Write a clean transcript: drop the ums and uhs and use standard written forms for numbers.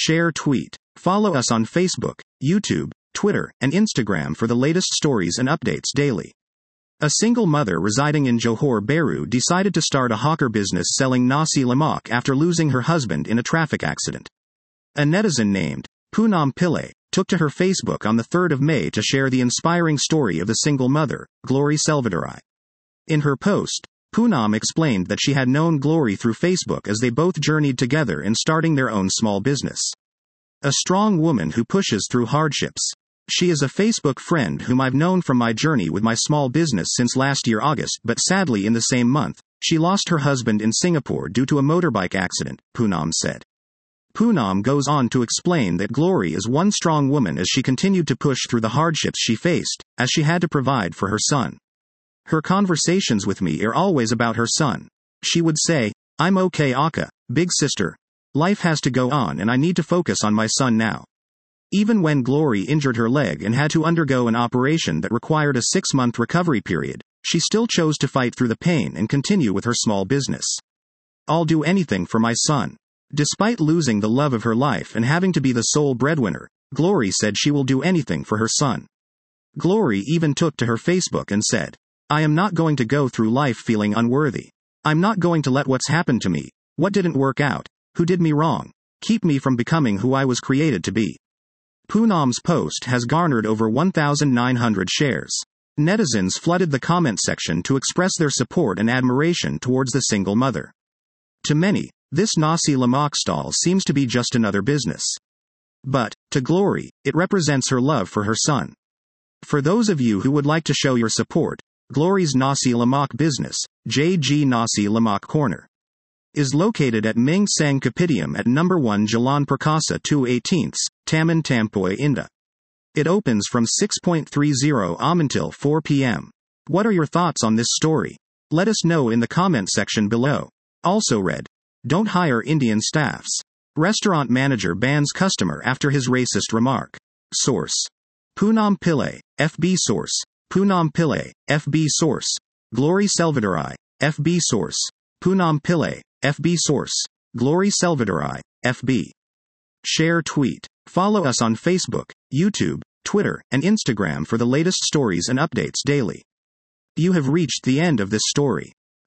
Share tweet. Follow us on Facebook, YouTube, Twitter, and Instagram for the latest stories and updates daily. A single mother residing in Johor Bahru decided to start a hawker business selling nasi lemak after losing her husband in a traffic accident. A netizen named Poonam Pillay took to her Facebook on the 3rd of May to share the inspiring story of the single mother, Glory Selvadurai. In her post, Poonam explained that she had known Glory through Facebook as they both journeyed together in starting their own small business. A strong woman who pushes through hardships. She is a Facebook friend whom I've known from my journey with my small business since last year August, but sadly in the same month, she lost her husband in Singapore due to a motorbike accident, Poonam said. Poonam goes on to explain that Glory is one strong woman as she continued to push through the hardships she faced, as she had to provide for her son. Her conversations with me are always about her son. She would say, "I'm okay, Akka, big sister. Life has to go on and I need to focus on my son now." Even when Glory injured her leg and had to undergo an operation that required a 6-month recovery period, she still chose to fight through the pain and continue with her small business. "I'll do anything for my son." Despite losing the love of her life and having to be the sole breadwinner, Glory said she will do anything for her son. Glory even took to her Facebook and said, "I am not going to go through life feeling unworthy. I'm not going to let what's happened to me, what didn't work out, who did me wrong, keep me from becoming who I was created to be." Poonam's post has garnered over 1,900 shares. Netizens flooded the comment section to express their support and admiration towards the single mother. To many, this nasi lemak stall seems to be just another business. But, to Glory, it represents her love for her son. For those of you who would like to show your support, Glory's nasi lemak business, JG Nasi Lemak Corner, is located at Ming Sang Kopitiam at number 1 Jalan Perkasa 2/18, Taman Tampoi, Indah. It opens from 6:30 am until 4 p.m. What are your thoughts on this story? Let us know in the comment section below. Also read, "Don't hire Indian staffs. Restaurant manager bans customer after his racist remark." Source: Poonam Pillay, FB Source: Poonam Pillay, FB Source: Glory Selvadurai, FB Source: Poonam Pillay, FB Source: Glory Selvadurai, FB. Share tweet. Follow us on Facebook, YouTube, Twitter, and Instagram for the latest stories and updates daily. You have reached the end of this story.